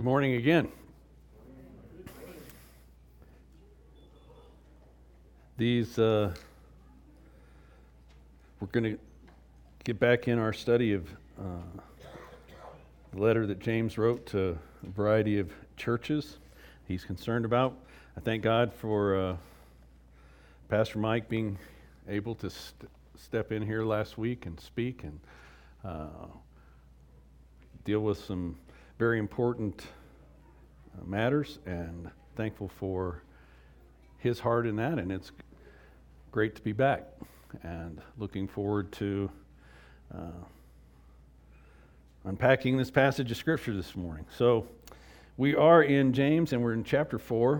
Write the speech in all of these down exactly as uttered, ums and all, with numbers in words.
morning again. These, uh, we're going to get back in our study of uh, the letter that James wrote to a variety of churches he's concerned about. I thank God for uh, Pastor Mike being able to st- step in here last week and speak and uh, deal with some very important uh, matters, and thankful for his heart in that, and it's great to be back and looking forward to uh, unpacking this passage of Scripture this morning. So we are in James, and we're in chapter four.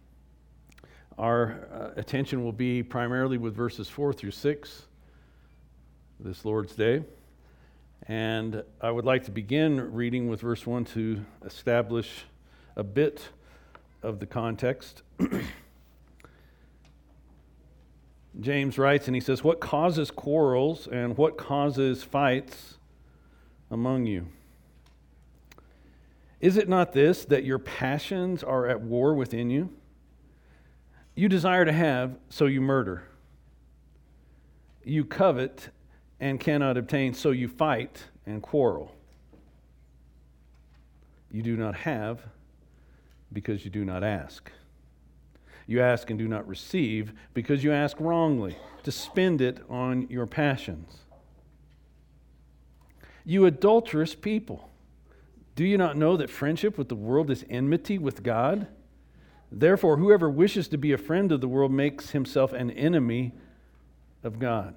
Our uh, attention will be primarily with verses four through six this Lord's Day. And I would like to begin reading with verse one to establish a bit of the context. James writes, and he says, "What causes quarrels and what causes fights among you? Is it not this, that your passions are at war within you? You desire to have, so you murder. You covet and cannot obtain, so you fight and quarrel. You do not have because you do not ask. You ask and do not receive because you ask wrongly, to spend it on your passions. You adulterous people, do you not know that friendship with the world is enmity with God? Therefore, whoever wishes to be a friend of the world makes himself an enemy of God.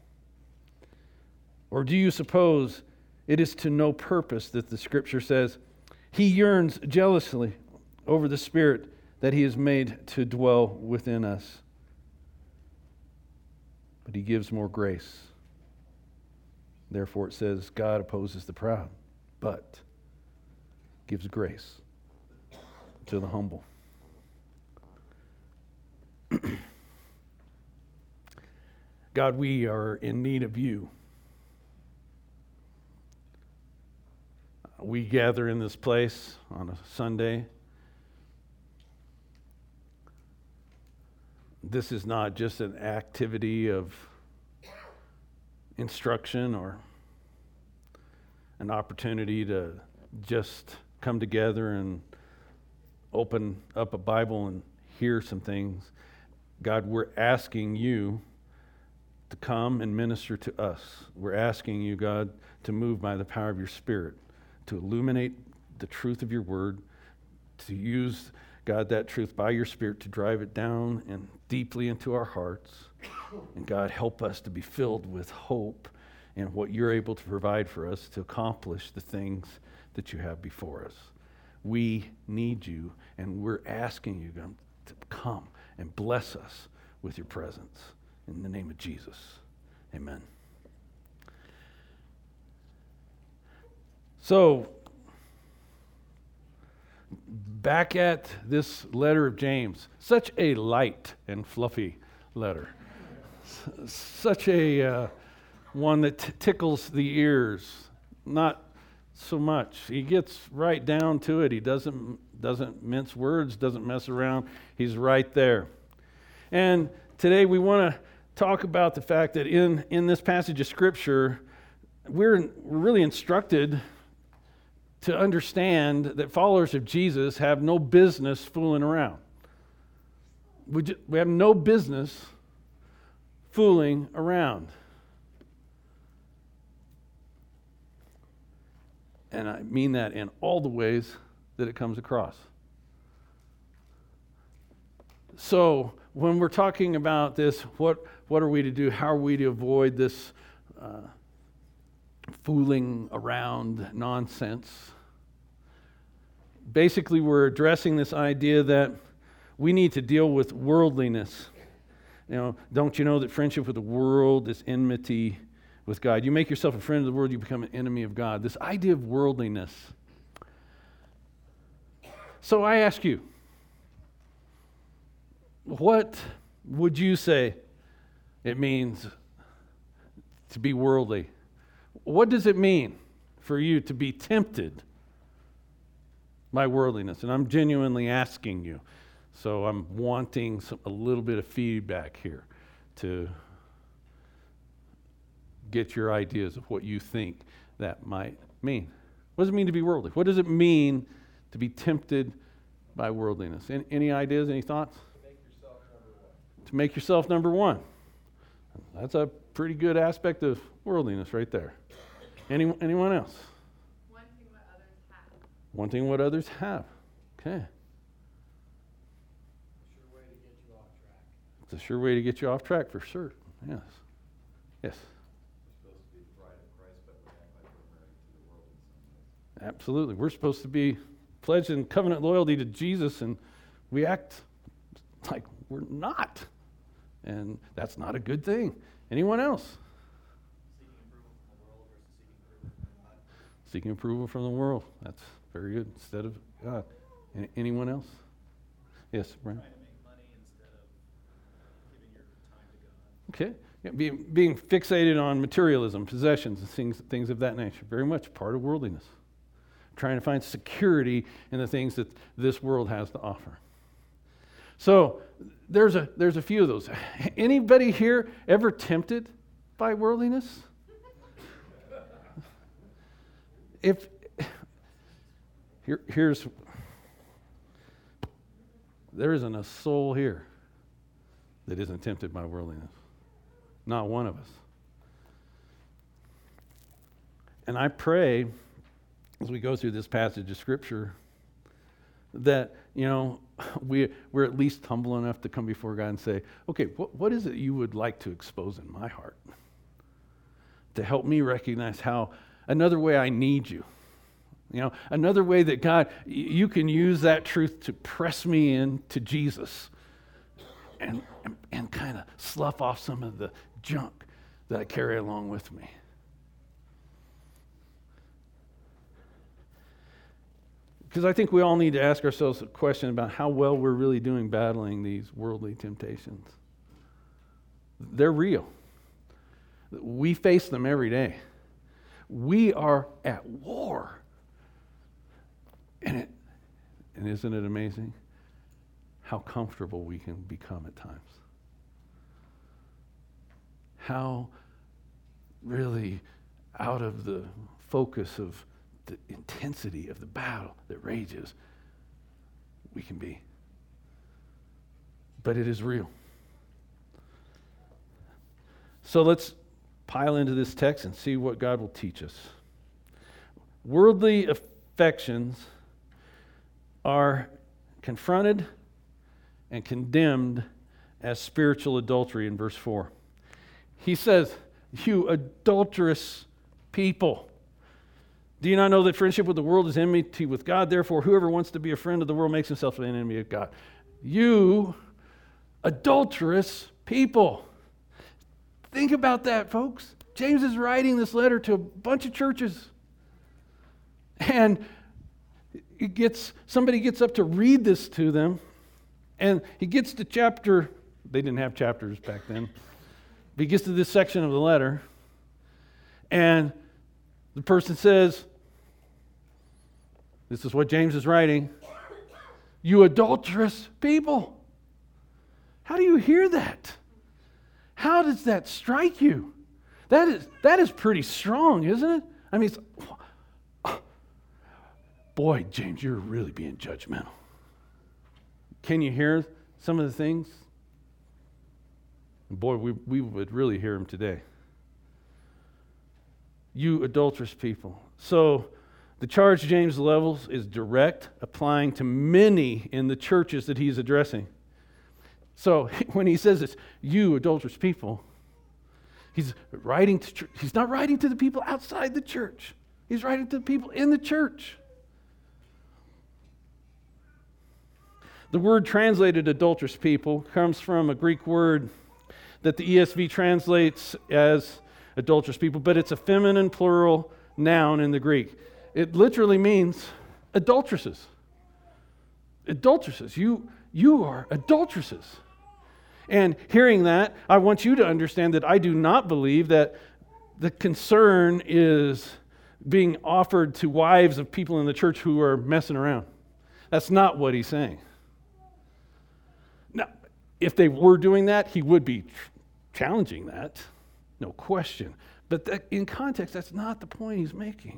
Or do you suppose it is to no purpose that the Scripture says, He yearns jealously over the Spirit that He has made to dwell within us? But He gives more grace. Therefore it says, God opposes the proud, but gives grace to the humble." God, we are in need of You. We gather in this place on a Sunday. This is not just an activity of instruction or an opportunity to just come together and open up a Bible and hear some things. God, we're asking You to come and minister to us. We're asking You, God, to move by the power of Your Spirit, to illuminate the truth of Your Word, to use, God, that truth by Your Spirit to drive it down and deeply into our hearts. And God, help us to be filled with hope in what You're able to provide for us to accomplish the things that You have before us. We need You, and we're asking You, God, to come and bless us with Your presence. In the name of Jesus, amen. So, back at this letter of James, such a light and fluffy letter. S- such a uh, one that t- tickles the ears, not so much. He gets right down to it. He doesn't doesn't mince words, doesn't mess around. He's right there. And today we want to talk about the fact that in, in this passage of Scripture, we're, we're really instructed to understand that followers of Jesus have no business fooling around. We, just, we have no business fooling around. And I mean that in all the ways that it comes across. So when we're talking about this, what, what are we to do? How are we to avoid this uh, fooling around nonsense? Basically, we're addressing this idea that we need to deal with worldliness. You know, don't you know that friendship with the world is enmity with God? You make yourself a friend of the world, you become an enemy of God. This idea of worldliness. So I ask you, what would you say it means to be worldly? What does it mean for you to be tempted by worldliness? And I'm genuinely asking you. So I'm wanting some, a little bit of feedback here to get your ideas of what you think that might mean. What does it mean to be worldly? What does it mean to be tempted by worldliness? Any, any ideas, any thoughts? To make yourself number one. To make yourself number one. That's a pretty good aspect of worldliness right there. Any, anyone else? Wanting what others have. Wanting what others have. Okay. Sure way to get you off track. It's a sure way to get you off track for sure. Yes. Yes. We're supposed to be the bride of Christ, but we act like we're married to the world in some ways. Absolutely. We're supposed to be pledged in covenant loyalty to Jesus, and we act like we're not. And that's not a good thing. Anyone else? Seeking approval from the world versus seeking approval from God. Seeking approval from the world. That's very good. Instead of God. Any, anyone else? Yes, Brian? Trying to make money instead of giving your time to God. Okay. Yeah, being, being fixated on materialism, possessions, and things, things of that nature. Very much part of worldliness. Trying to find security in the things that this world has to offer. So there's a there's a few of those. Anybody here ever tempted by worldliness? If here, here's there isn't a soul here that isn't tempted by worldliness. Not one of us. And I pray as we go through this passage of Scripture that, you know, we, we're at least humble enough to come before God and say, okay, what, what is it you would like to expose in my heart to help me recognize how another way I need you? You know, another way that, God, you can use that truth to press me into Jesus and, and, and kind of slough off some of the junk that I carry along with me. Because I think we all need to ask ourselves a question about how well we're really doing battling these worldly temptations. They're real. We face them every day. We are at war. And it, and isn't it amazing how comfortable we can become at times? How really out of the focus of the intensity of the battle that rages we can be. But it is real. So let's pile into this text and see what God will teach us. Worldly affections are confronted and condemned as spiritual adultery in verse four. He says, "You adulterous people. Do you not know that friendship with the world is enmity with God? Therefore, whoever wants to be a friend of the world makes himself an enemy of God. You adulterous people." Think about that, folks. James is writing this letter to a bunch of churches. And it gets somebody gets up to read this to them. And he gets to chapter, they didn't have chapters back then. But he gets to this section of the letter. And the person says, this is what James is writing, "You adulterous people." How do you hear that? How does that strike you? That is that is pretty strong, isn't it? I mean, it's, boy, James, you're really being judgmental. Can you hear some of the things? Boy, we, we would really hear them today. You adulterous people. So the charge James levels is direct, applying to many in the churches that he's addressing. So when he says this, "You adulterous people," he's writing to church. He's not writing to the people outside the church. He's writing to the people in the church. The word translated adulterous people comes from a Greek word that the E S V translates as adulterous people, but it's a feminine plural noun in the Greek. It literally means adulteresses. Adulteresses. You, you are adulteresses. And hearing that, I want you to understand that I do not believe that the concern is being offered to wives of people in the church who are messing around. That's not what he's saying. Now, if they were doing that, he would be challenging that, no question. But that, in context, that's not the point he's making.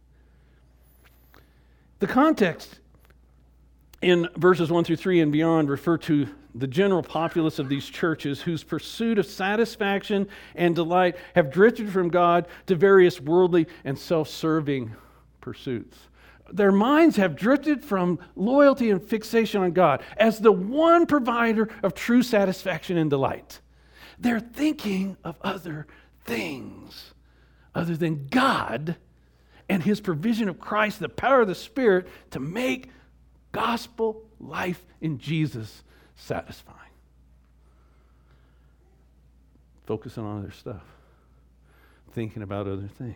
The context in verses one through three and beyond refer to the general populace of these churches whose pursuit of satisfaction and delight have drifted from God to various worldly and self-serving pursuits. Their minds have drifted from loyalty and fixation on God as the one provider of true satisfaction and delight. They're thinking of other things other than God and His provision of Christ, the power of the Spirit to make gospel life in Jesus satisfying. Focusing on other stuff. Thinking about other things.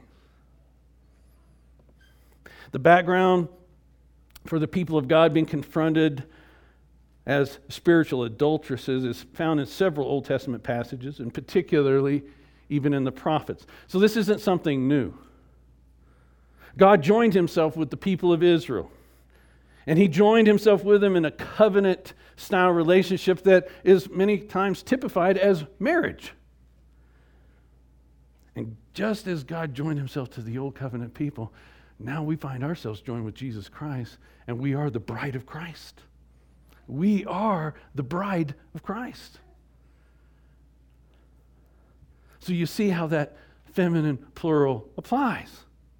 The background for the people of God being confronted as spiritual adulteresses is found in several Old Testament passages, and particularly even in the prophets. So this isn't something new. God joined Himself with the people of Israel. And He joined Himself with them in a covenant-style relationship that is many times typified as marriage. And just as God joined Himself to the old covenant people, now we find ourselves joined with Jesus Christ, and we are the bride of Christ. We are the bride of Christ. So you see how that feminine plural applies.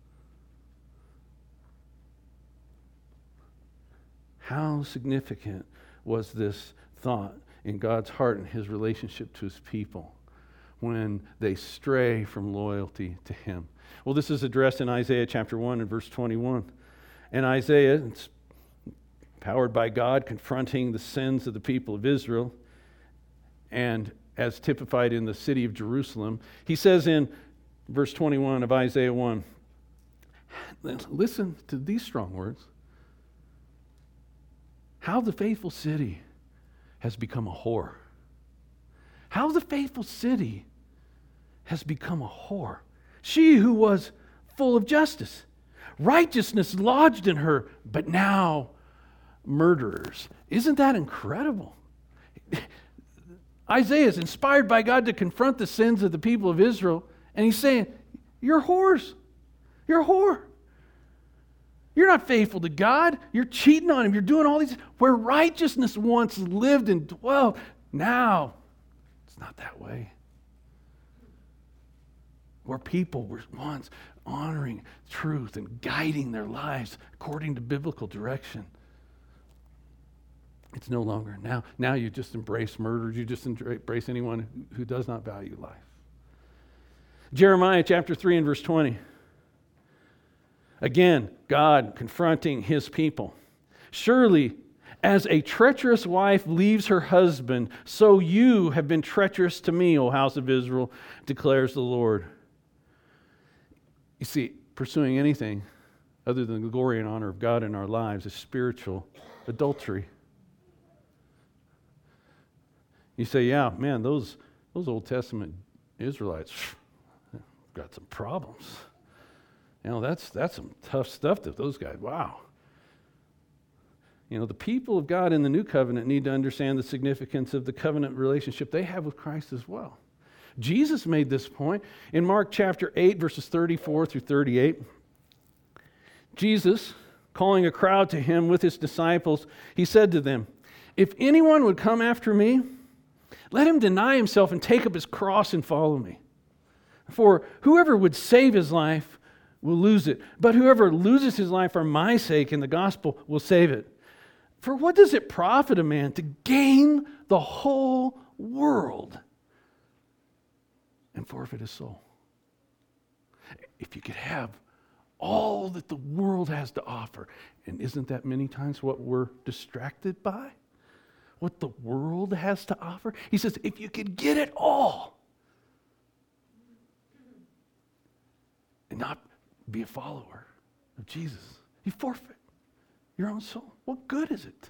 How significant was this thought in God's heart and His relationship to His people when they stray from loyalty to Him? Well, this is addressed in Isaiah chapter one and verse twenty-one. And Isaiah, it's powered by God, confronting the sins of the people of Israel, and as typified in the city of Jerusalem, he says in verse twenty-one of Isaiah one, listen to these strong words. How the faithful city has become a whore. How the faithful city has become a whore. She who was full of justice. Righteousness lodged in her, but now murderers. Isn't that incredible? Isaiah is inspired by God to confront the sins of the people of Israel, and he's saying, you're whores. You're a whore. You're not faithful to God. You're cheating on Him. You're doing all these. Where righteousness once lived and dwelt, now it's not that way. Where people were once honoring truth and guiding their lives according to biblical direction, it's no longer. Now, now you just embrace murder. You just embrace anyone who does not value life. Jeremiah chapter three and verse twenty. Again, God confronting His people. Surely, as a treacherous wife leaves her husband, so you have been treacherous to me, O house of Israel, declares the Lord. You see, pursuing anything other than the glory and honor of God in our lives is spiritual adultery. You say, yeah, man, those, those Old Testament Israelites got some problems. You know, that's that's some tough stuff that those guys, wow. You know, the people of God in the New Covenant need to understand the significance of the covenant relationship they have with Christ as well. Jesus made this point in Mark chapter eight, verses thirty-four through thirty-eight. Jesus, calling a crowd to Him with His disciples, He said to them, if anyone would come after me, let him deny himself and take up his cross and follow me. For whoever would save his life will lose it, but whoever loses his life for my sake in the gospel will save it. For what does it profit a man to gain the whole world and forfeit his soul? If you could have all that the world has to offer, and isn't that many times what we're distracted by? What the world has to offer? He says, if you could get it all and not be a follower of Jesus, you forfeit your own soul. What good is it?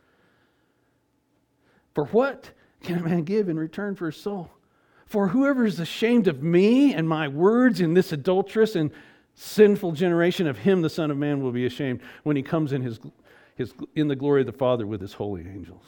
For what can a man give in return for his soul? For whoever is ashamed of me and my words in this adulterous and sinful generation, of him the Son of Man will be ashamed when He comes in his his, in the glory of the Father with his holy angels.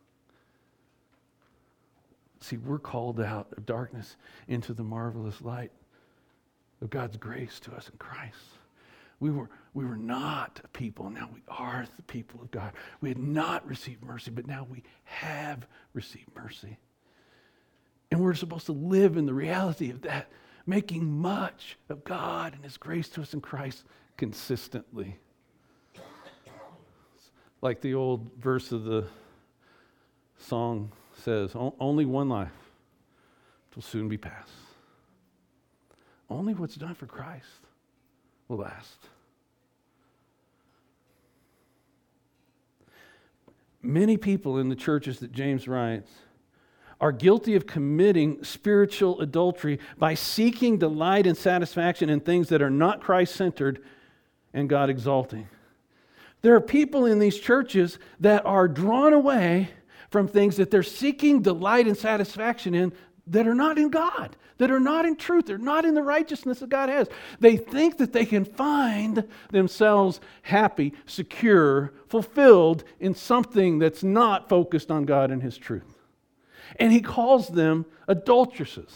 See, we're called out of darkness into the marvelous light of God's grace to us in Christ. We were, we were not a people, now we are the people of God. We had not received mercy, but now we have received mercy. And we're supposed to live in the reality of that, making much of God and his grace to us in Christ consistently. Like the old verse of the song says, only one life will soon be past. Only what's done for Christ will last. Many people in the churches that James writes are guilty of committing spiritual adultery by seeking delight and satisfaction in things that are not Christ-centered and God-exalting. There are people in these churches that are drawn away from things that they're seeking delight and satisfaction in that are not in God, that are not in truth, they're not in the righteousness that God has. They think that they can find themselves happy, secure, fulfilled in something that's not focused on God and his truth. And he calls them adulteresses.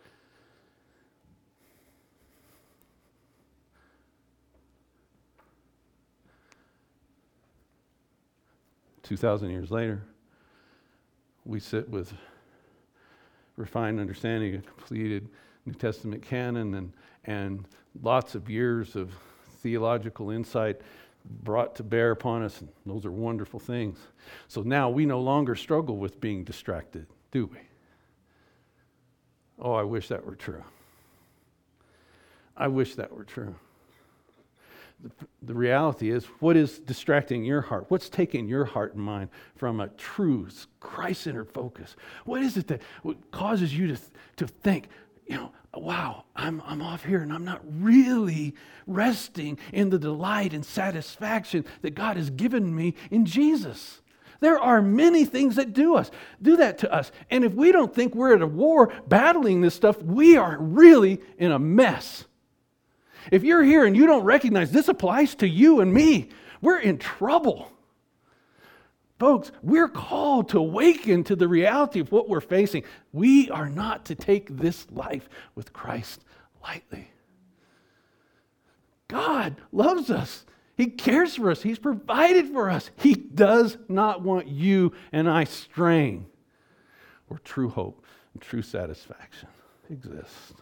Two thousand years later, we sit with refined understanding, a completed New Testament canon, and, and lots of years of theological insight brought to bear upon us. And those are wonderful things. So now we no longer struggle with being distracted, do we? Oh, I wish that were true. I wish that were true. The, the reality is, what is distracting your heart? What's taking your heart and mind from a true Christ-centered focus? What is it that what causes you to, to think, you know, wow, I'm, I'm off here and I'm not really resting in the delight and satisfaction that God has given me in Jesus? There are many things that do us, do that to us. And if we don't think we're at a war battling this stuff, we are really in a mess. If you're here and you don't recognize this applies to you and me, we're in trouble. Folks, we're called to awaken to the reality of what we're facing. We are not to take this life with Christ lightly. God loves us. He cares for us. He's provided for us. He does not want you and I straying where true hope and true satisfaction exist.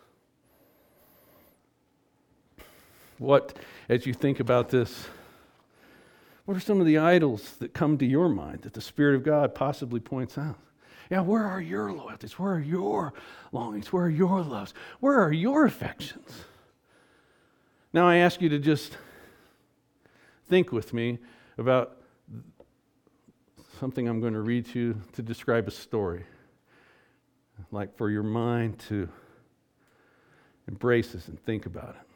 What, as you think about this, what are some of the idols that come to your mind that the Spirit of God possibly points out? Yeah, where are your loyalties? Where are your longings? Where are your loves? Where are your affections? Now I ask you to just think with me about something I'm going to read to you to describe a story. Like for your mind to embrace this and think about it.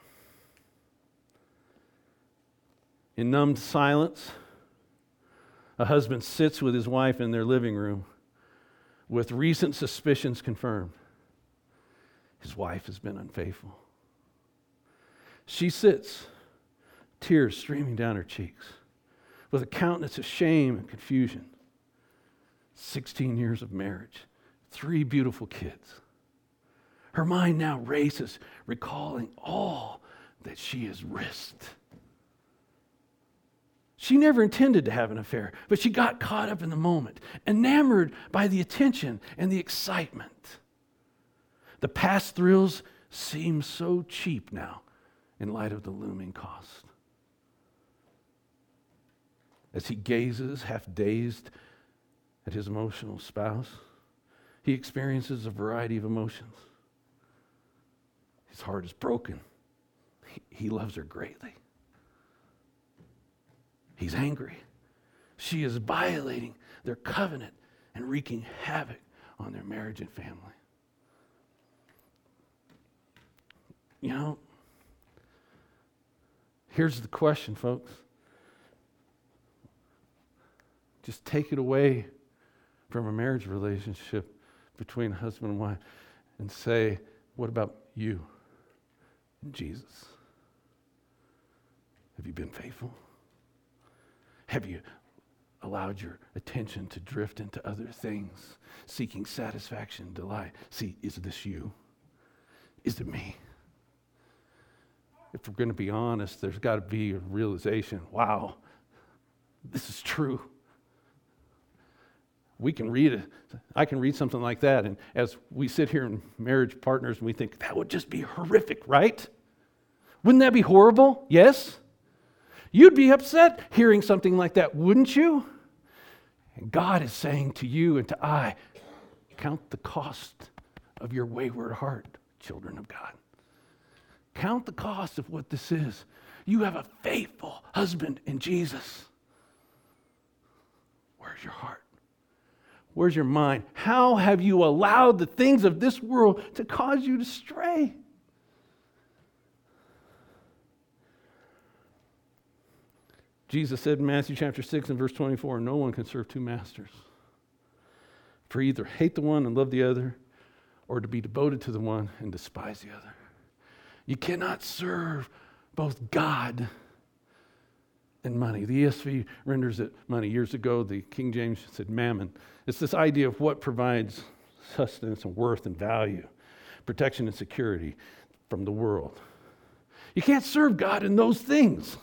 In numbed silence, a husband sits with his wife in their living room with recent suspicions confirmed. His wife has been unfaithful. She sits, tears streaming down her cheeks, with a countenance of shame and confusion. sixteen years of marriage, three beautiful kids. Her mind now races, recalling all that she has risked. She never intended to have an affair, but she got caught up in the moment, enamored by the attention and the excitement. The past thrills seem so cheap now in light of the looming cost. As he gazes, half dazed, at his emotional spouse, he experiences a variety of emotions. His heart is broken. He, he loves her greatly. He's angry. She is violating their covenant and wreaking havoc on their marriage and family. You know, here's the question, folks. Just take it away from a marriage relationship between husband and wife and say, what about you and Jesus? Have you been faithful? Have you allowed your attention to drift into other things, seeking satisfaction, delight? See, is this you? Is it me? If we're going to be honest, there's got to be a realization, wow, this is true. We can read it. I can read something like that, and as we sit here in marriage partners, and we think, that would just be horrific, right? Wouldn't that be horrible? Yes? You'd be upset hearing something like that, wouldn't you? And God is saying to you and to I, count the cost of your wayward heart, children of God. Count the cost of what this is. You have a faithful husband in Jesus. Where's your heart? Where's your mind? How have you allowed the things of this world to cause you to stray? Jesus said in Matthew chapter six and verse twenty-four, no one can serve two masters. For either hate the one and love the other, or to be devoted to the one and despise the other. You cannot serve both God and money. The E S V renders it money. Years ago, the King James said mammon. It's this idea of what provides sustenance and worth and value, protection and security from the world. You can't serve God in those things.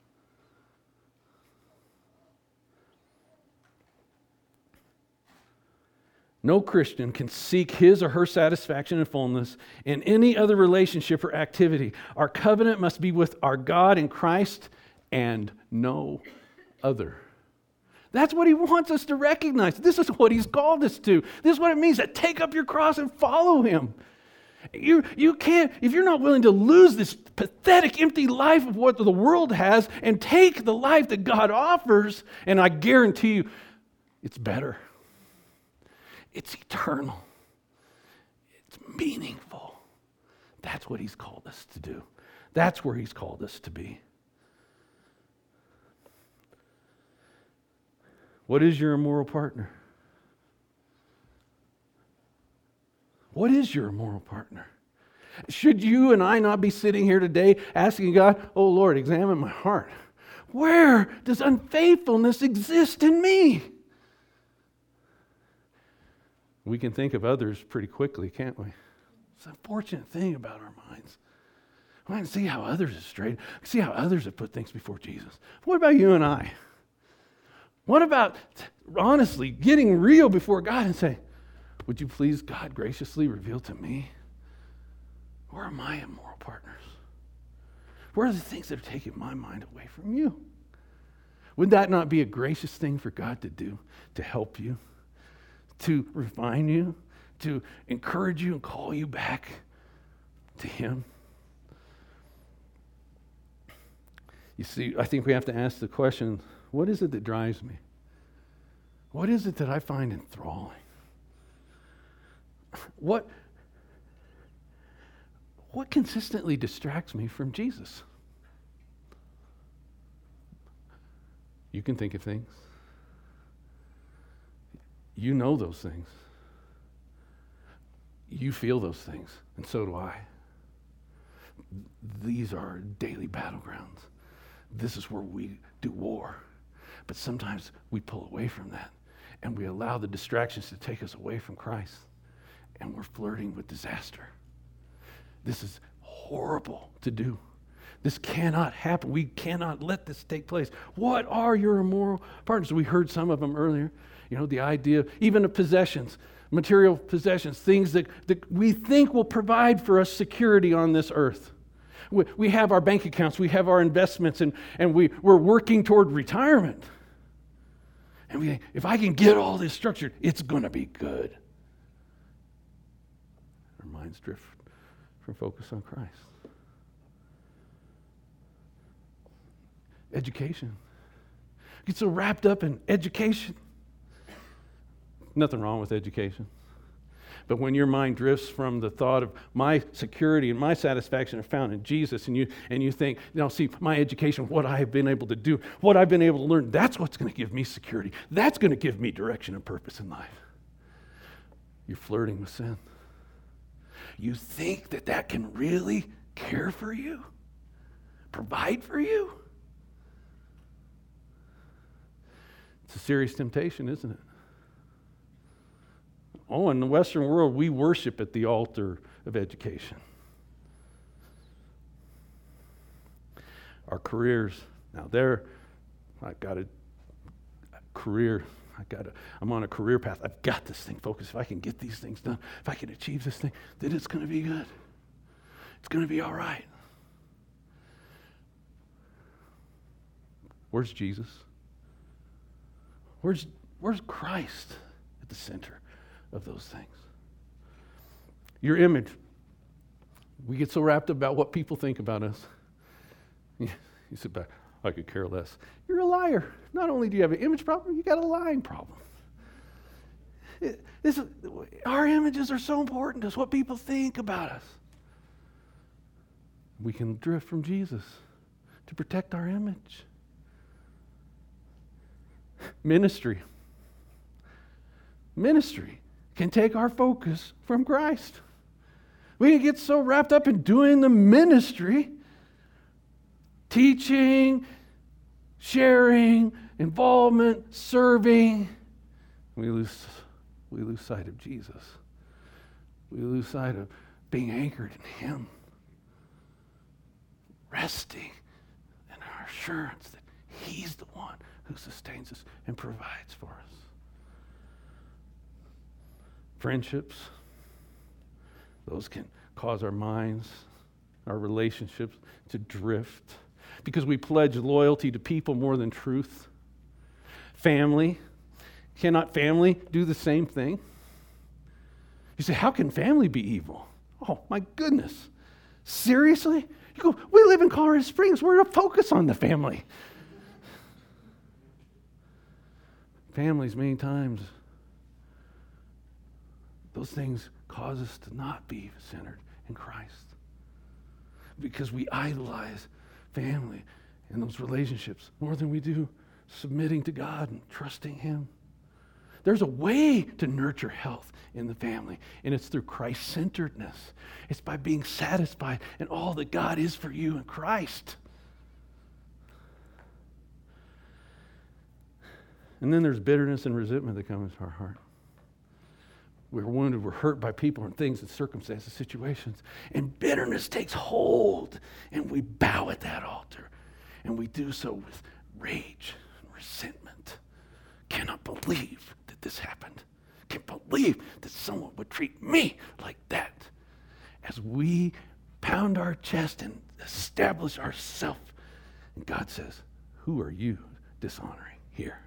No Christian can seek his or her satisfaction and fullness in any other relationship or activity. Our covenant must be with our God in Christ and no other. That's what he wants us to recognize. This is what he's called us to. This is what it means to take up your cross and follow him. You, you can't, if you're not willing to lose this pathetic, empty life of what the world has and take the life that God offers, and I guarantee you, it's better. It's eternal. It's meaningful. That's what he's called us to do. That's where he's called us to be. What is your immoral partner? What is your immoral partner? Should you and I not be sitting here today asking God, oh Lord, examine my heart. Where does unfaithfulness exist in me? We can think of others pretty quickly, can't we? It's an unfortunate thing about our minds. We can see how others have strayed. See how others have put things before Jesus. What about you and I? What about, honestly, getting real before God and saying, would you please, God, graciously reveal to me, where are my immoral partners? Where are the things that are taking my mind away from you? Would that not be a gracious thing for God to do, to help you, to refine you, to encourage you and call you back to him? You see, I think we have to ask the question, what is it that drives me? What is it that I find enthralling? What, what consistently distracts me from Jesus? You can think of things. You know those things. You feel those things, and so do I. These are daily battlegrounds. This is where we do war. But sometimes we pull away from that, and we allow the distractions to take us away from Christ, and we're flirting with disaster. This is horrible to do. This cannot happen. We cannot let this take place. What are your immoral partners? We heard some of them earlier. You know, the idea even of possessions, material possessions, things that, that we think will provide for us security on this earth. We, we have our bank accounts, we have our investments, and, and we, we're working toward retirement. And we think, if I can get all this structured, it's going to be good. Our minds drift from focus on Christ. Education. Get so wrapped up in education. Nothing wrong with education. But when your mind drifts from the thought of my security and my satisfaction are found in Jesus, and you and you think, now see, my education, what I have been able to do, what I've been able to learn, that's what's going to give me security. That's going to give me direction and purpose in life. You're flirting with sin. You think that that can really care for you, provide for you? It's a serious temptation, isn't it? Oh, in the Western world, we worship at the altar of education. Our careers, now there, I got a career, I got a, I'm on a career path. I've got this thing focused. If I can get these things done, if I can achieve this thing, then it's going to be good. It's going to be all right. Where's Jesus? Where's, where's Christ at the center of those things? Your image. We get so wrapped up about what people think about us. You sit back, I could care less. You're a liar. Not only do you have an image problem, you got a lying problem. It, this, our images are so important to us, what people think about us. We can drift from Jesus to protect our image. Ministry. Ministry can take our focus from Christ. We can get so wrapped up in doing the ministry, teaching, sharing, involvement, serving. We lose, we lose sight of Jesus. We lose sight of being anchored in Him. Resting in our assurance that He's the one who sustains us and provides for us. Friendships, those can cause our minds, our relationships to drift because we pledge loyalty to people more than truth. Family, cannot family do the same thing? You say, how can family be evil? Oh, my goodness. Seriously? You go, we live in Colorado Springs. We're to focus on the family. Families, many times, those things cause us to not be centered in Christ. Because we idolize family and those relationships more than we do submitting to God and trusting Him. There's a way to nurture health in the family, and it's through Christ-centeredness. It's by being satisfied in all that God is for you in Christ. And then there's bitterness and resentment that come into our heart. We're wounded, we're hurt by people and things and circumstances, situations. And bitterness takes hold, and we bow at that altar. And we do so with rage and resentment. Cannot believe that this happened. Can't believe that someone would treat me like that. As we pound our chest and establish ourselves, and God says, who are you dishonoring here?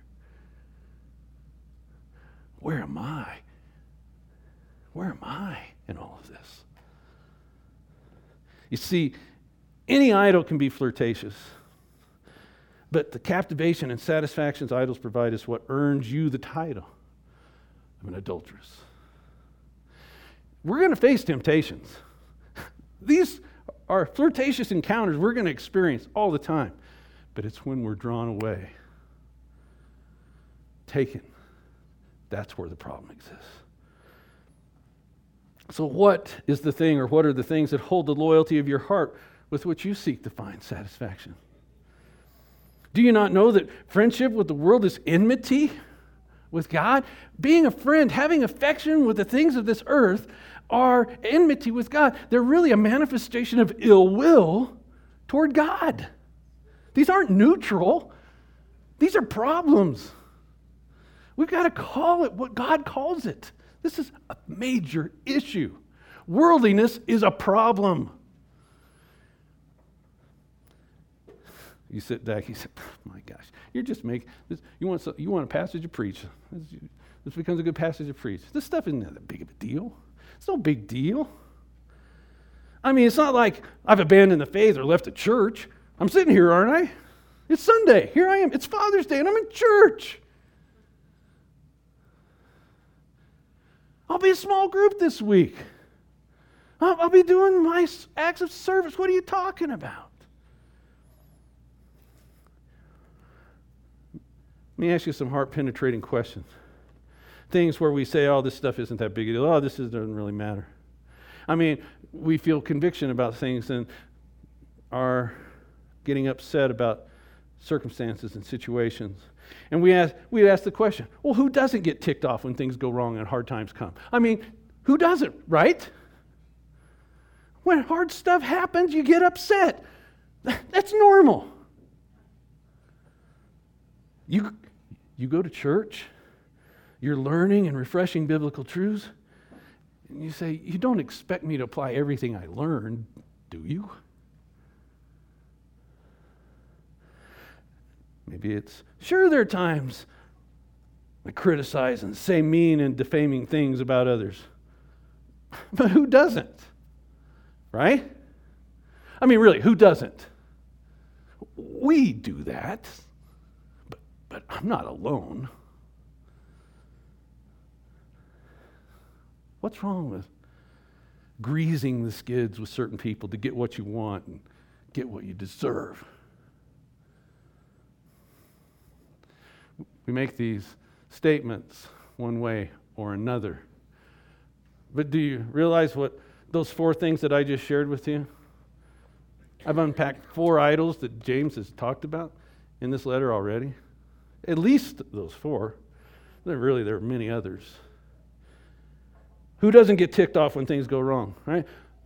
Where am I? Where am I in all of this? You see, any idol can be flirtatious, but the captivation and satisfactions idols provide is what earns you the title of an adulteress. We're going to face temptations. These are flirtatious encounters we're going to experience all the time, but it's when we're drawn away, taken. That's where the problem exists. So what is the thing, or what are the things that hold the loyalty of your heart with which you seek to find satisfaction? Do you not know that friendship with the world is enmity with God? Being a friend, having affection with the things of this earth are enmity with God. They're really a manifestation of ill will toward God. These aren't neutral. These are problems. We've got to call it what God calls it. This is a major issue. Worldliness is a problem. You sit back, you say, my gosh, you're just making this. You want, some, you want a passage to preach. This, this becomes a good passage to preach. This stuff isn't that big of a deal. It's no big deal. I mean, it's not like I've abandoned the faith or left the church. I'm sitting here, aren't I? It's Sunday. Here I am. It's Father's Day, and I'm in church. I'll be a small group this week. I'll, I'll be doing my acts of service. What are you talking about? Let me ask you some heart-penetrating questions. Things where we say, oh, this stuff isn't that big a deal. Oh, this is, doesn't really matter. I mean, we feel conviction about things and are getting upset about circumstances and situations. And we ask, we ask the question, well, who doesn't get ticked off when things go wrong and hard times come? I mean, who doesn't, right? When hard stuff happens, you get upset. That's normal. You, you go to church, you're learning and refreshing biblical truths, and you say, you don't expect me to apply everything I learned, do you? Maybe it's, sure, there are times I criticize and say mean and defaming things about others. But who doesn't? Right? I mean, really, who doesn't? We do that, but, but I'm not alone. What's wrong with greasing the skids with certain people to get what you want and get what you deserve? We make these statements one way or another. But do you realize what those four things that I just shared with you? I've unpacked four idols that James has talked about in this letter already. At least those four. There really, there are many others. Who doesn't get ticked off when things go wrong, right?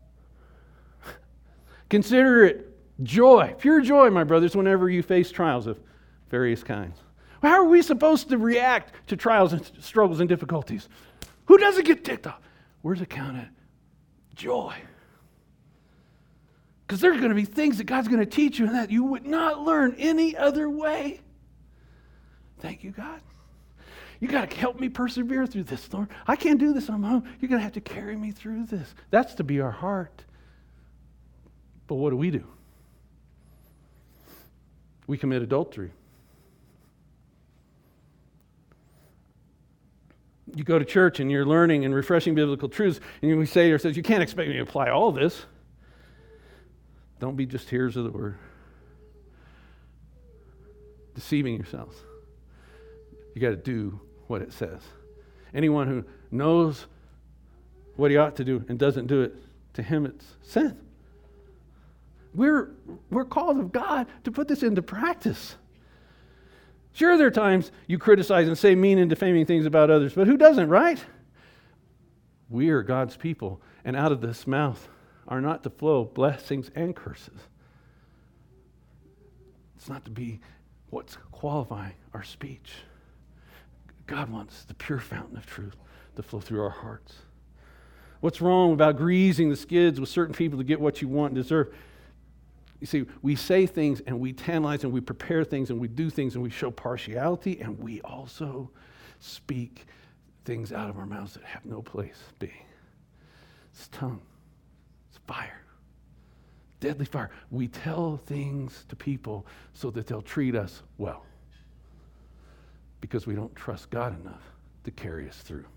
Consider it joy, pure joy, my brothers, whenever you face trials of various kinds. How are we supposed to react to trials and struggles and difficulties? Who doesn't get ticked off? Where's it counted? Joy. Because there are going to be things that God's going to teach you and that you would not learn any other way. Thank you, God. You got to help me persevere through this, Lord. I can't do this on my own. You're going to have to carry me through this. That's to be our heart. But what do we do? We commit adultery. You go to church and you're learning and refreshing biblical truths, and we say to ourselves, you can't expect me to apply all this. Don't be just hearers of the word. Deceiving yourselves. You got to do what it says. Anyone who knows what he ought to do and doesn't do it, to him it's sin. We're, we're called of God to put this into practice. Sure, there are times you criticize and say mean and defaming things about others, but who doesn't, right? We are God's people, and out of this mouth are not to flow blessings and curses. It's not to be what's qualifying our speech. God wants the pure fountain of truth to flow through our hearts. What's wrong about greasing the skids with certain people to get what you want and deserve? You see, we say things and we tantalize and we prepare things and we do things and we show partiality, and we also speak things out of our mouths that have no place being. It's tongue. It's fire. Deadly fire. We tell things to people so that they'll treat us well, because we don't trust God enough to carry us through.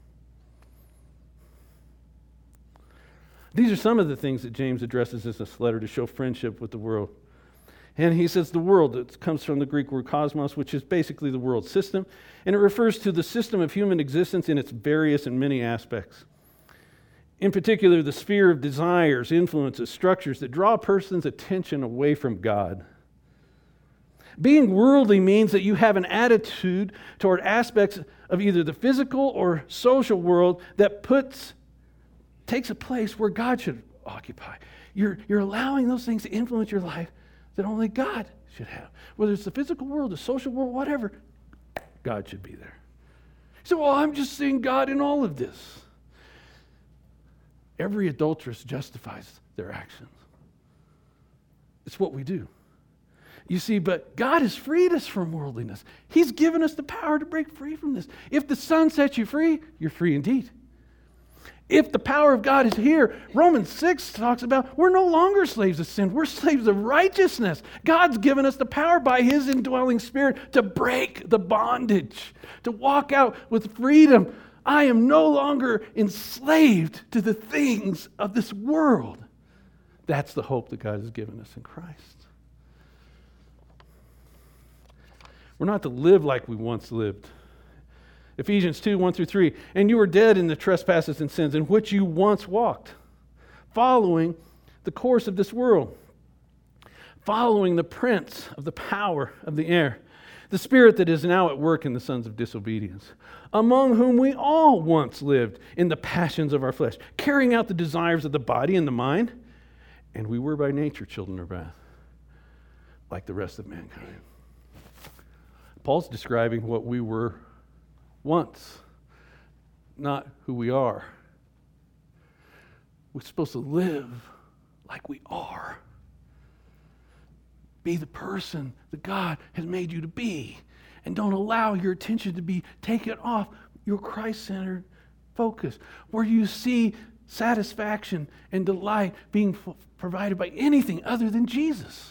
These are some of the things that James addresses in this letter to show friendship with the world. And he says the world, it comes from the Greek word cosmos, which is basically the world system, and it refers to the system of human existence in its various and many aspects. In particular, the sphere of desires, influences, structures that draw a person's attention away from God. Being worldly means that you have an attitude toward aspects of either the physical or social world that puts takes a place where God should occupy. You're, you're allowing those things to influence your life that only God should have. Whether it's the physical world, the social world, whatever, God should be there. So, well, I'm just seeing God in all of this. Every adulteress justifies their actions. It's what we do. You see, but God has freed us from worldliness. He's given us the power to break free from this. If the Son sets you free, you're free indeed. If the power of God is here, Romans six talks about we're no longer slaves of sin. We're slaves of righteousness. God's given us the power by His indwelling Spirit to break the bondage, to walk out with freedom. I am no longer enslaved to the things of this world. That's the hope that God has given us in Christ. We're not to live like we once lived. Ephesians two, one through three, and you were dead in the trespasses and sins in which you once walked, following the course of this world, following the prince of the power of the air, the spirit that is now at work in the sons of disobedience, among whom we all once lived in the passions of our flesh, carrying out the desires of the body and the mind, and we were by nature children of wrath, like the rest of mankind. Paul's describing what we were once, not who we are. We're supposed to live like we are. Be the person that God has made you to be. And don't allow your attention to be taken off your Christ-centered focus, where you see satisfaction and delight being f- provided by anything other than Jesus.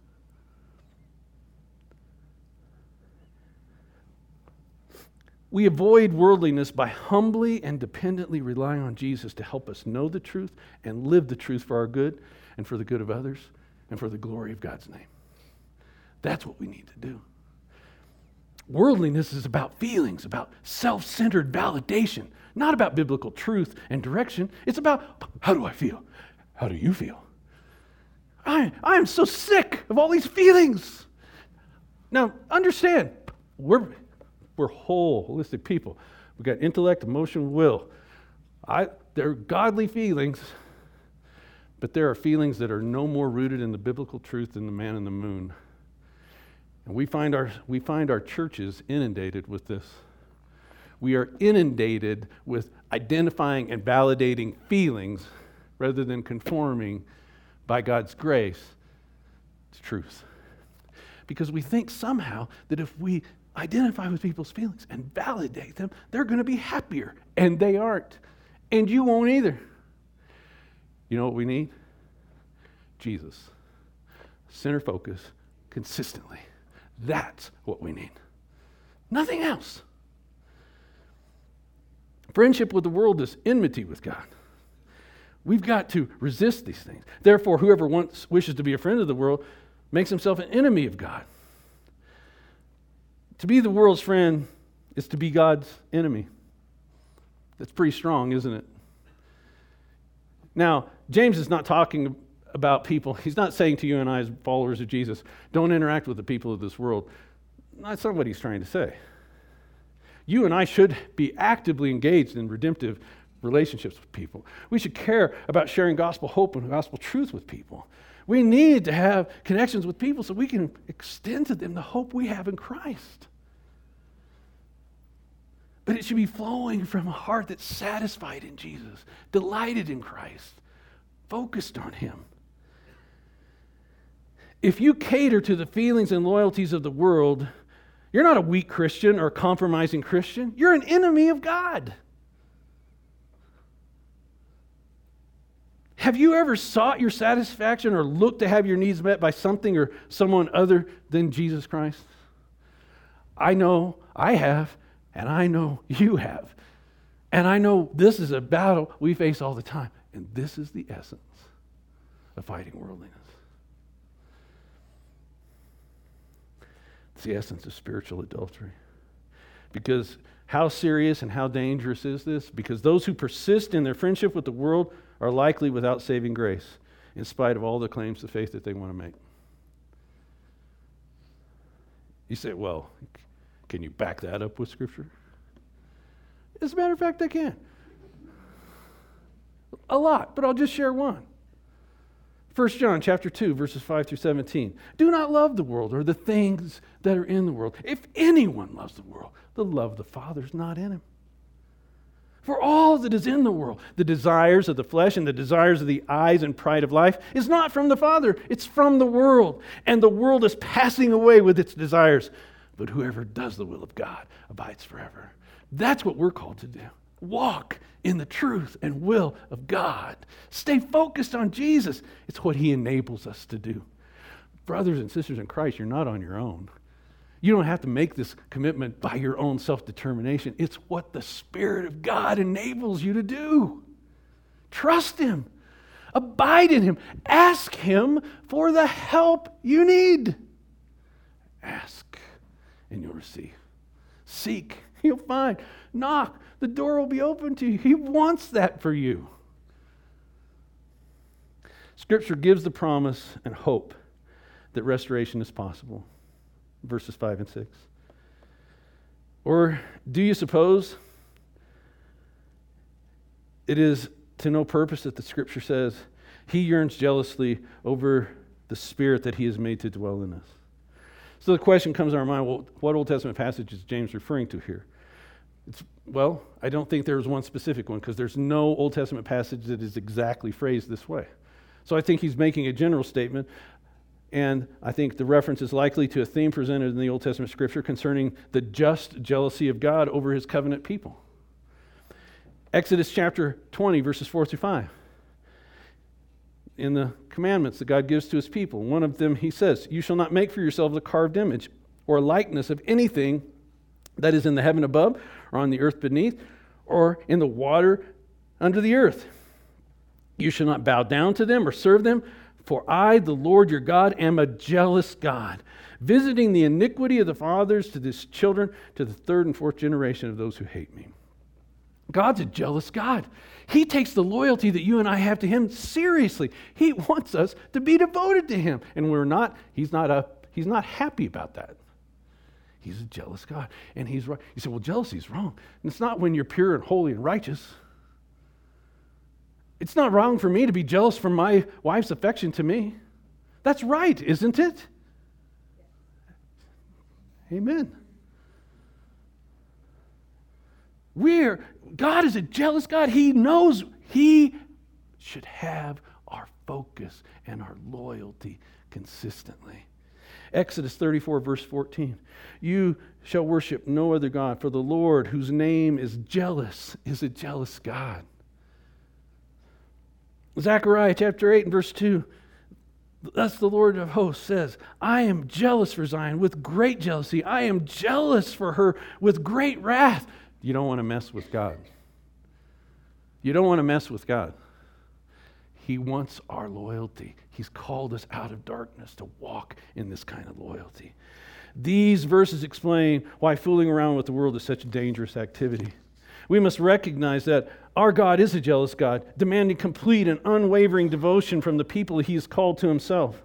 We avoid worldliness by humbly and dependently relying on Jesus to help us know the truth and live the truth for our good and for the good of others and for the glory of God's name. That's what we need to do. Worldliness is about feelings, about self-centered validation, not about biblical truth and direction. It's about, how do I feel? How do you feel? I, I am so sick of all these feelings. Now, understand, we're, we're whole, holistic people. We've got intellect, emotion, will. I, they're godly feelings, but there are feelings that are no more rooted in the biblical truth than the man in the moon. And we find our we find our churches inundated with this. We are inundated with identifying and validating feelings rather than conforming by God's grace to truth. Because we think somehow that if we identify with people's feelings and validate them, they're going to be happier. And they aren't. And you won't either. You know what we need? Jesus. Center focus consistently. That's what we need. Nothing else. Friendship with the world is enmity with God. We've got to resist these things. Therefore, whoever wants, wishes to be a friend of the world makes himself an enemy of God. To be the world's friend is to be God's enemy. That's pretty strong, isn't it? Now, James is not talking about people. He's not saying to you and I as followers of Jesus, don't interact with the people of this world. That's not what he's trying to say. You and I should be actively engaged in redemptive relationships with people. We should care about sharing gospel hope and gospel truth with people. We need to have connections with people so we can extend to them the hope we have in Christ. But it should be flowing from a heart that's satisfied in Jesus, delighted in Christ, focused on Him. If you cater to the feelings and loyalties of the world, you're not a weak Christian or a compromising Christian. You're an enemy of God. Have you ever sought your satisfaction or looked to have your needs met by something or someone other than Jesus Christ? I know I have, and I know you have. And I know this is a battle we face all the time. And this is the essence of fighting worldliness. It's the essence of spiritual adultery. Because how serious and how dangerous is this? Because those who persist in their friendship with the world are likely without saving grace, in spite of all the claims of faith that they want to make. You say, well, can you back that up with Scripture? As a matter of fact, I can. A lot, but I'll just share one. First John chapter two, verses five through seventeen. Do not love the world or the things that are in the world. If anyone loves the world, the love of the Father is not in him. For all that is in the world, the desires of the flesh and the desires of the eyes and pride of life, is not from the Father, it's from the world. And the world is passing away with its desires. But whoever does the will of God abides forever. That's what we're called to do. Walk in the truth and will of God. Stay focused on Jesus. It's what He enables us to do. Brothers and sisters in Christ, you're not on your own. You don't have to make this commitment by your own self-determination. It's what the Spirit of God enables you to do. Trust Him. Abide in Him. Ask Him for the help you need. Ask and you'll receive. Seek, you'll find. Knock, the door will be open to you. He wants that for you. Scripture gives the promise and hope that restoration is possible? Verses five and six. Or do you suppose it is to no purpose that the Scripture says he yearns jealously over the Spirit that he has made to dwell in us? So the question comes to our mind, well, what Old Testament passage is James referring to here? It's, well, I don't think there's one specific one because there's no Old Testament passage that is exactly phrased this way. So I think he's making a general statement, and I think the reference is likely to a theme presented in the Old Testament Scripture concerning the just jealousy of God over his covenant people. Exodus chapter twenty, verses four through five. In the commandments that God gives to his people, one of them he says, "You shall not make for yourselves a carved image or a likeness of anything that is in the heaven above, or on the earth beneath, or in the water under the earth. You shall not bow down to them or serve them, for I, the Lord your God, am a jealous God, visiting the iniquity of the fathers to the children, to the third and fourth generation of those who hate me." God's a jealous God. He takes the loyalty that you and I have to him seriously. He wants us to be devoted to him. And we're not, he's not a, he's not happy about that. He's a jealous God. And he's right. You say, well, jealousy is wrong. And it's not when you're pure and holy and righteous. It's not wrong for me to be jealous for my wife's affection to me. That's right, isn't it? Amen. We're, God is a jealous God. He knows he should have our focus and our loyalty consistently. Exodus thirty-four, verse fourteen. You shall worship no other God, for the Lord, whose name is jealous, is a jealous God. Zechariah chapter eight and verse two. Thus the Lord of hosts says, I am jealous for Zion with great jealousy. I am jealous for her with great wrath. You don't want to mess with God. You don't want to mess with God. He wants our loyalty. He's called us out of darkness to walk in this kind of loyalty. These verses explain why fooling around with the world is such a dangerous activity. We must recognize that our God is a jealous God, demanding complete and unwavering devotion from the people he has called to himself.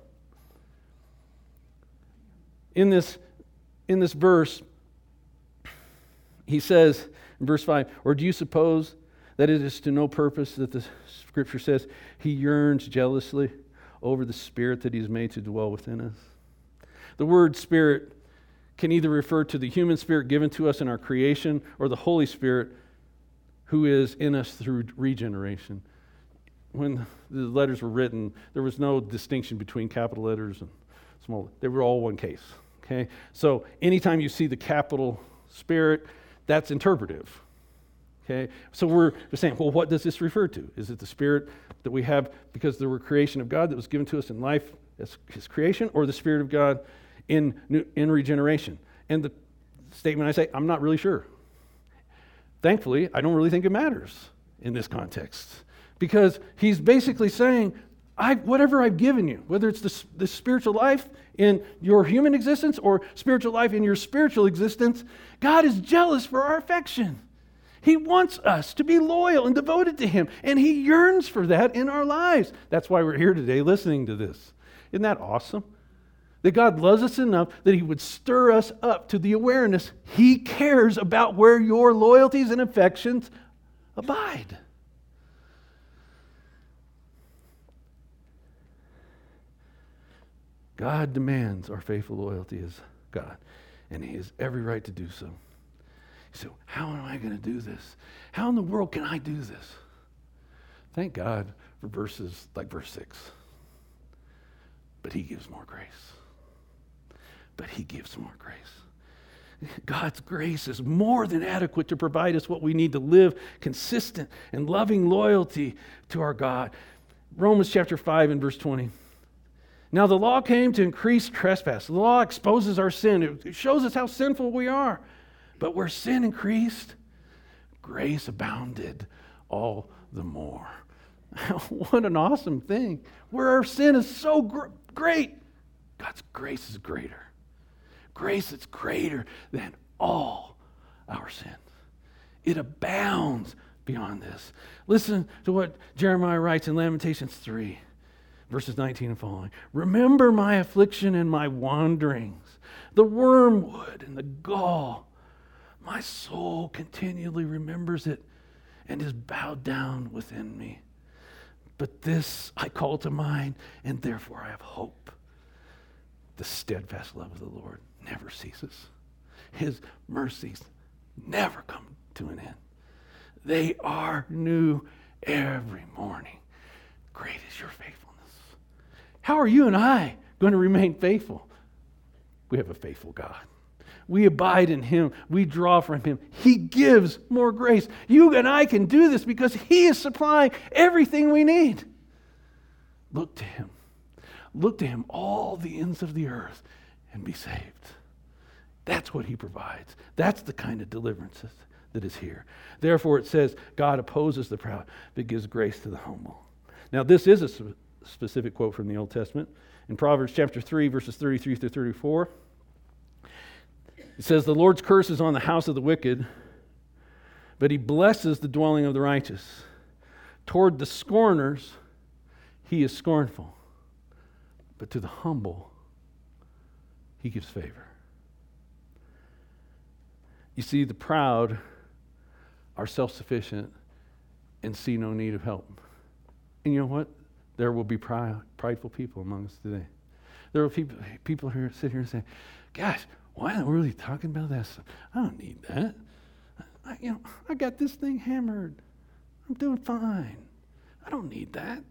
In this, in this verse, he says in verse five, or do you suppose that it is to no purpose that the Scripture says he yearns jealously over the Spirit that he's made to dwell within us? The word Spirit can either refer to the human spirit given to us in our creation or the Holy Spirit who is in us through regeneration. When the letters were written, there was no distinction between capital letters and small. They were all one case. Okay? So anytime you see the capital Spirit, that's interpretive. Okay? So we're saying, well, what does this refer to? Is it the Spirit that we have because the creation of God that was given to us in life as his creation, or the Spirit of God in, new, in regeneration? And the statement I say, I'm not really sure. Thankfully, I don't really think it matters in this context, because he's basically saying, I, whatever I've given you, whether it's the, the spiritual life in your human existence or spiritual life in your spiritual existence, God is jealous for our affection. He wants us to be loyal and devoted to him, and he yearns for that in our lives. That's why we're here today listening to this. Isn't that awesome? That God loves us enough that he would stir us up to the awareness he cares about where your loyalties and affections abide. God demands our faithful loyalty as God, and he has every right to do so. So how am I going to do this? How in the world can I do this? Thank God for verses like verse six. But he gives more grace. But he gives more grace. God's grace is more than adequate to provide us what we need to live consistent and loving loyalty to our God. Romans chapter five and verse twenty. Now the law came to increase trespass. The law exposes our sin. It shows us how sinful we are. But where sin increased, grace abounded all the more. What an awesome thing. Where our sin is so gr- great, God's grace is greater. Grace is greater than all our sins. It abounds beyond this. Listen to what Jeremiah writes in Lamentations three. Verses nineteen and following. Remember my affliction and my wanderings, the wormwood and the gall. My soul continually remembers it and is bowed down within me. But this I call to mind, and therefore I have hope. The steadfast love of the Lord never ceases. His mercies never come to an end. They are new every morning. Great is your faithfulness. How are you and I going to remain faithful? We have a faithful God. We abide in Him. We draw from Him. He gives more grace. You and I can do this because He is supplying everything we need. Look to Him. Look to Him, all the ends of the earth, and be saved. That's what He provides. That's the kind of deliverance that is here. Therefore, it says, God opposes the proud, but gives grace to the humble. Now, this is a specific quote from the Old Testament. In Proverbs chapter three, verses thirty-three through thirty-four, it says, the Lord's curse is on the house of the wicked, but He blesses the dwelling of the righteous. Toward the scorners, He is scornful, but to the humble, He gives favor. You see, the proud are self-sufficient and see no need of help. And you know what? There will be pride, prideful people among us today. There will be people, people here sit here and say, gosh, why are we really talking about that stuff? I don't need that. I, you know, I got this thing hammered. I'm doing fine. I don't need that.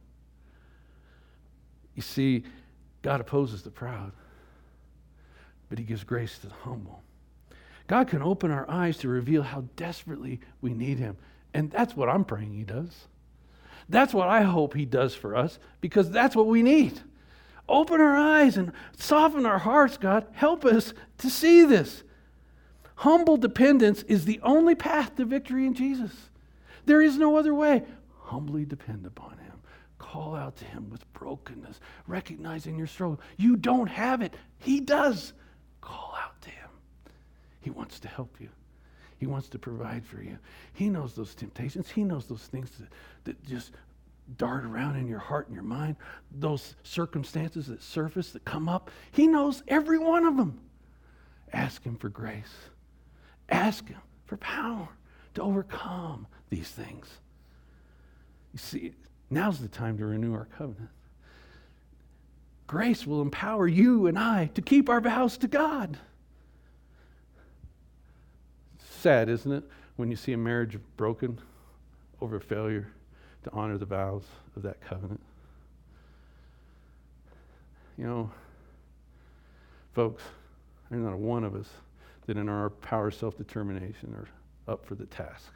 You see, God opposes the proud, but He gives grace to the humble. God can open our eyes to reveal how desperately we need Him. And that's what I'm praying He does. That's what I hope He does for us, because that's what we need. Open our eyes and soften our hearts, God. Help us to see this. Humble dependence is the only path to victory in Jesus. There is no other way. Humbly depend upon Him. Call out to Him with brokenness, recognizing your struggle. You don't have it. He does. Call out to Him. He wants to help you. He wants to provide for you. He knows those temptations. He knows those things that, that just dart around in your heart and your mind, those circumstances that surface, that come up. He knows every one of them. Ask Him for grace. Ask Him for power to overcome these things. You see, now's the time to renew our covenant. Grace will empower you and I to keep our vows to God. Sad, isn't it, when you see a marriage broken over failure to honor the vows of that covenant? You know, folks, there's not one of us that in our power of self-determination are up for the task.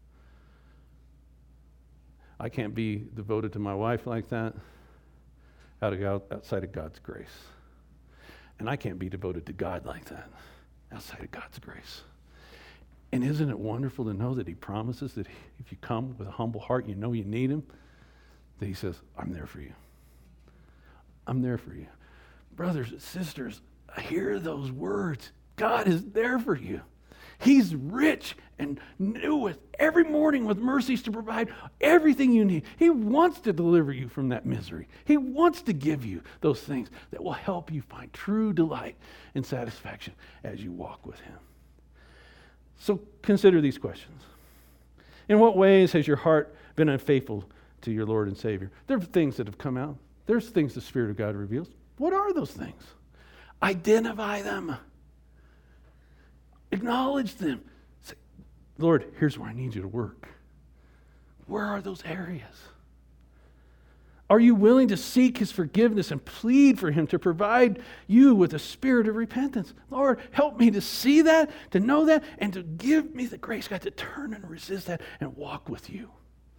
I can't be devoted to my wife like that out of God, outside of God's grace. And I can't be devoted to God like that outside of God's grace. And isn't it wonderful to know that He promises that if you come with a humble heart, you know you need Him, that He says, I'm there for you. I'm there for you. Brothers and sisters, hear those words. God is there for you. He's rich and new with every morning with mercies to provide everything you need. He wants to deliver you from that misery. He wants to give you those things that will help you find true delight and satisfaction as you walk with Him. So consider these questions. In what ways has your heart been unfaithful to your Lord and Savior? There are things that have come out. There's things the Spirit of God reveals. What are those things? Identify them. Acknowledge them. Say, Lord, here's where I need you to work. Where are those areas? Are you willing to seek His forgiveness and plead for Him to provide you with a spirit of repentance? Lord, help me to see that, to know that, and to give me the grace, God, to turn and resist that and walk with you.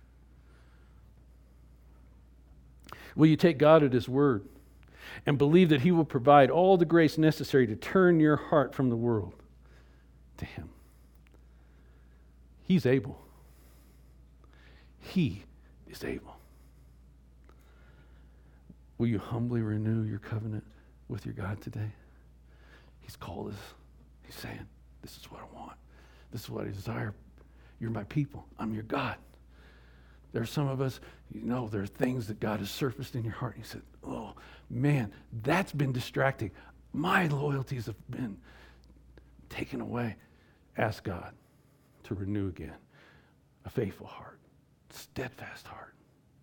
Will you take God at His word and believe that He will provide all the grace necessary to turn your heart from the world to Him? He's able. He is able. Will you humbly renew your covenant with your God today? He's called us. He's saying, this is what I want. This is what I desire. You're my people. I'm your God. There's some of us, you know, there are things that God has surfaced in your heart. And you said, oh, man, that's been distracting. My loyalties have been taken away. Ask God to renew again a faithful heart, steadfast heart.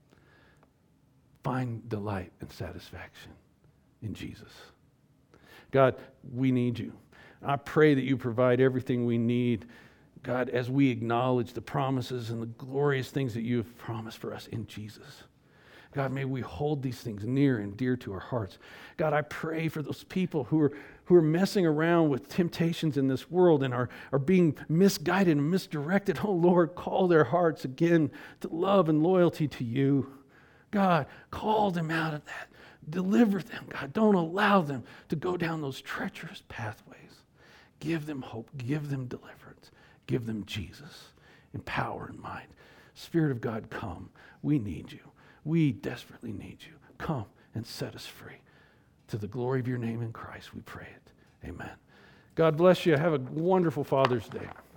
Find delight and satisfaction in Jesus. God, we need you. I pray that you provide everything we need, God, as we acknowledge the promises and the glorious things that you have promised for us in Jesus. God, may we hold these things near and dear to our hearts. God, I pray for those people who are who are messing around with temptations in this world and are, are being misguided and misdirected. Oh, Lord, call their hearts again to love and loyalty to you. God, call them out of that. Deliver them, God. Don't allow them to go down those treacherous pathways. Give them hope. Give them deliverance. Give them Jesus in power and might. Spirit of God, come. We need you. We desperately need you. Come and set us free. To the glory of your name in Christ, we pray it. Amen. God bless you. Have a wonderful Father's Day.